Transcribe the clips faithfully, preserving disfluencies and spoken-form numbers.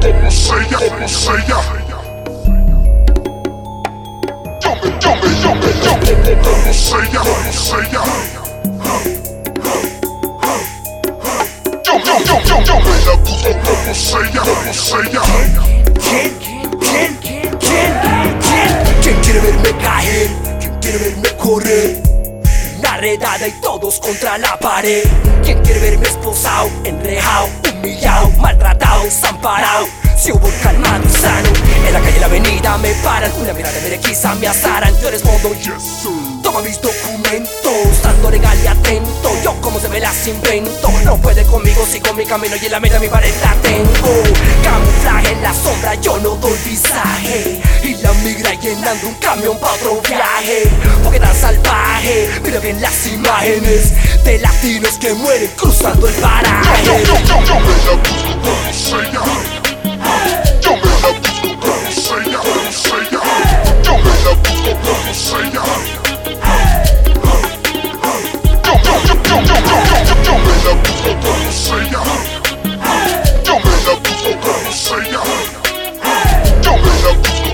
como sella, como sella. Yo me, yo me, yo me, yo me, como sella, como sella. Yo, yo, yo, yo, yo me la busco como sella, como sella. ¿Quién, quién, quién, quién, quién, quién quiere verme caer? ¿Quién quiere verme correr? Una redada y todos contra la pared. ¿Quién quiere verme esposado, enrejado, humillado, maltratado, desamparado? Si hubo calmado y sano, en la calle, en la avenida me paran. Una mirada me requisa, me azaran. Yo respondo, yes sir. Toma mis documentos, tanto legal y atento. Yo como se me las invento. No puede conmigo, sigo mi camino y en la meta mi pared la tengo. Camuflaje en la sombra, yo no doy visaje. Y la migra llenando un camión pa' otro viaje. Porque tan salvaje, mira bien las imágenes de latinos que mueren cruzando el paraje. Yo, yo, yo, yo me la busco como sella. Yo me la busco como sella, como sella. Yo me la busco como sella. Yo, yo, yo, yo, yo, yo, yo, yo me la busco como sella. Yo me la busco como sella. Yo me la busco.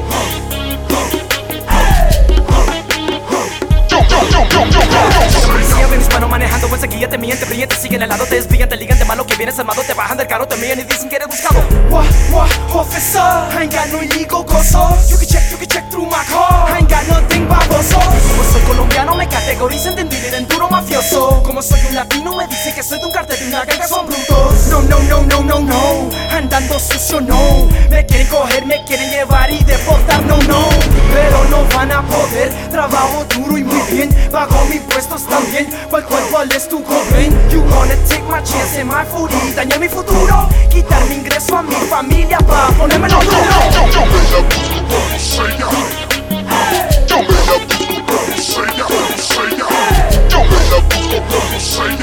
Yo, yo, yo, yo, yo, yo, yo. Si mis manos manejando, buen seguía, te miente, brillante, siguen al lado, te desvían, te ligan de malo que vienes armado, te bajan del carro, te miran y dicen que eres buscado. What, what, officer, I ain't got no illegal cosas. You can check, you can check through my car, I ain't got nothing baboso. Como soy colombiano me categorizan de envidia en duro mafioso. Como soy un latino me dicen que soy de un cartel de una ganga, son brutos. No, no, no, no, no, no, andando sucio no. Me quieren coger, me quieren llevar y deportar, no, no. Pero no van a poder, trabajo duro y muy bien. Bajo mis impuestos también, ¿cuál, cuál, cuál es tu joven? You wanna take my chance in my food y dañar mi futuro. Quitar mi ingreso a mi familia pa' ponérmelo duro. Yo, yo, yo me la busco como sella. Yo me la busco como sella, como sella. Yo me la busco como sella.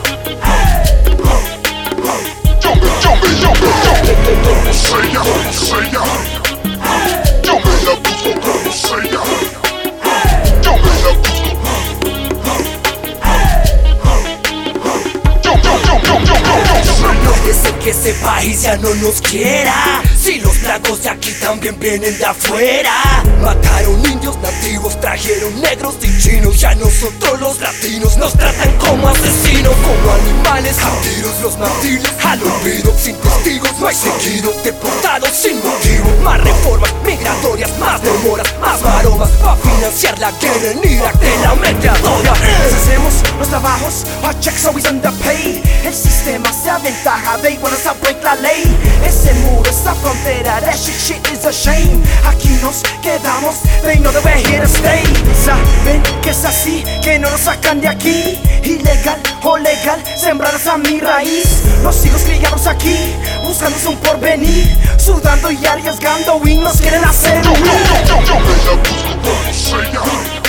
Yo me, yo me, yo me, yo me como sella, como sella. Yo me la busco como sella. Yo me la busco. Puede ser que ese país ya no nos quiera. Si los blancos de aquí también vienen de afuera. Mataron indios nativos, trajeron negros y chinos. Ya nosotros los latinos nos tratan como asesinos, como animales a tiros. Los martirios al olvido, sin testigos no hay seguido. Deportados sin motivo, más reformas migratorias, más demoras, más maromas pa' financiar la guerra en Irak de la mediadora. Hacemos los trabajos, our checks always underpaid. El sistema se aventaja, they want us to break la ley. Ese muro, esa frontera, that shit, shit is a shame. Aquí nos quedamos, they know that we're here to stay. Saben que es así, que no nos sacan de aquí. Ilegal o legal, sembrados a mi raíz. Los hijos criados aquí, buscándose un porvenir. Sudando y arriesgando y nos quieren hacer Yo, huir. yo, yo, yo me la busco como sella.